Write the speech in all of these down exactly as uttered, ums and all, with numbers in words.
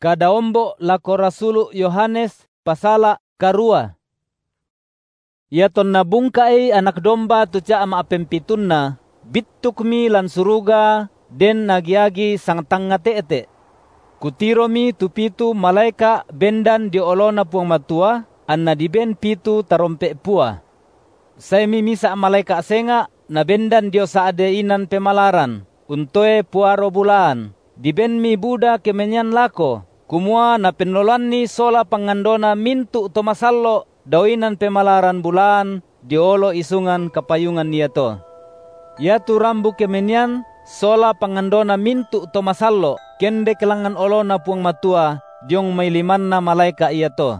Kadaombo lako Rasulu Yohanes pasala karua. Yaton nabungkai anak domba tuca ama apempitunna, bittukmi lan suruga den nagiagi sang tanga teete. Kutiromi tu pitu malaika bendan di olona puang matua, anna di ben pitu tarompe pua. Saya mimisa malaika senga na bendan dio saade inan pemalaran, untoe puaro bulan, di ben mi buda kemenyan lako, kumua na penlolan ni sola pangandona mintu tomasallo, dawinan pemalaran bulan, diolo isungan kapayungan niyato. Yatu rambu kemenyan, sola pangandona mintu tomasallo, kende kelangan olona puang matua, diong may liman na malaika iyato.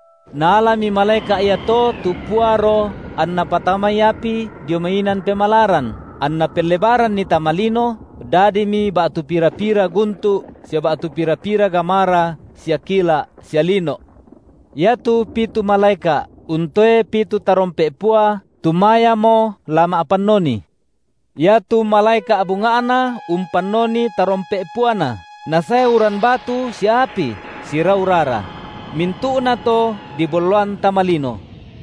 Naalami malaika iyato tu puaro, anna patamayapi, dio mainan pemalaran, anna pelebaran ni tamalino, dadimi batu pira-pira guntu, sia batu pira-pira gamara, sia kila, sia lino. Yatu pitu malaika, untoe pitu tarompe pua, tumaya mo lama apanoni. Yatu malaika abungaana, umpanoni tarompe puana, nasaya uran batu sia api, sira urara. Mintu na to di boluan tamalino.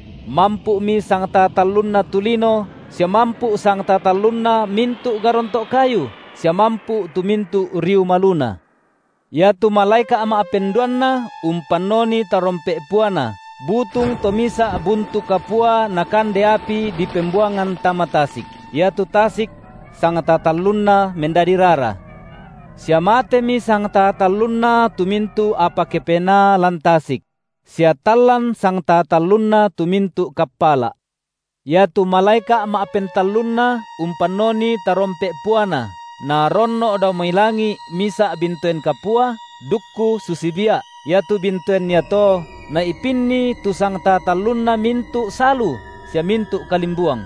Mampu mi sang tatalun na tulino, sia mampu sang tatalun na mintu garontok kayu, sia mampu tu mintu riu maluna. Yatu malaika ama apenduan na, umpanoni tarompe puana, butung tomisa buntu kapua nakande api di pembuangan tamatasik. Yatu tasik sang tatalun na mendadi rara. Sia mate mi sang tatalun na tumintu apa kepena lantasik. Sia talan sang tatalun na tumintu kapala. Yatu malaika ama apentalun na, umpanoni tarompe puana, na ronno daw mailangi misa bintuen kapua, dukku susibia. Yatu bintuen yato, na ipinni tu sang tatalun na mintu salu, sia mintu kalimbuang.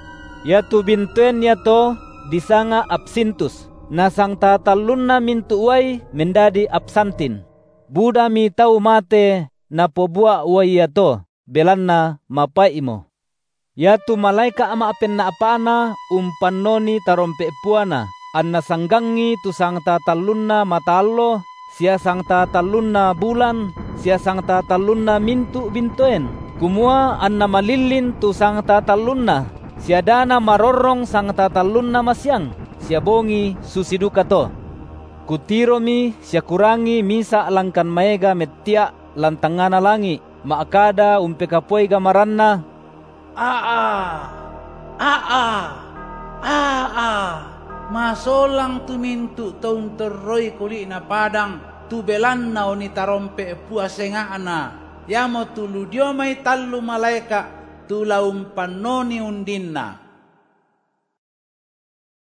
Yatu bintuen yato, disanga absintus, na sang tatalun na mintu uai mendadi absantin. Buda mi tau mate na pobua uai yato, belanna mapai imo. Yatu malaika ama apen na apana umpanoni tarompe puana, anna sanggangi tu sang tatalun na matallo, sia sang tatalun na bulan, sia sang tatalun na mintu bintuen. Kumua anna malilin tu sang tatalun na, sia dana marorong sang tatalun na masyang, sia bongi susiduka to. Kutiromi sia kurangi misa langkan maega metia lantangana langi, maakada umpe kapoi gamaranna. Aa, aa, aa, masolang tumintu taun terroi kuli na padang, tubelan na oni tarompe puasengaana, yamo tulu dio may tallu malaika, tulaum panoni undinna.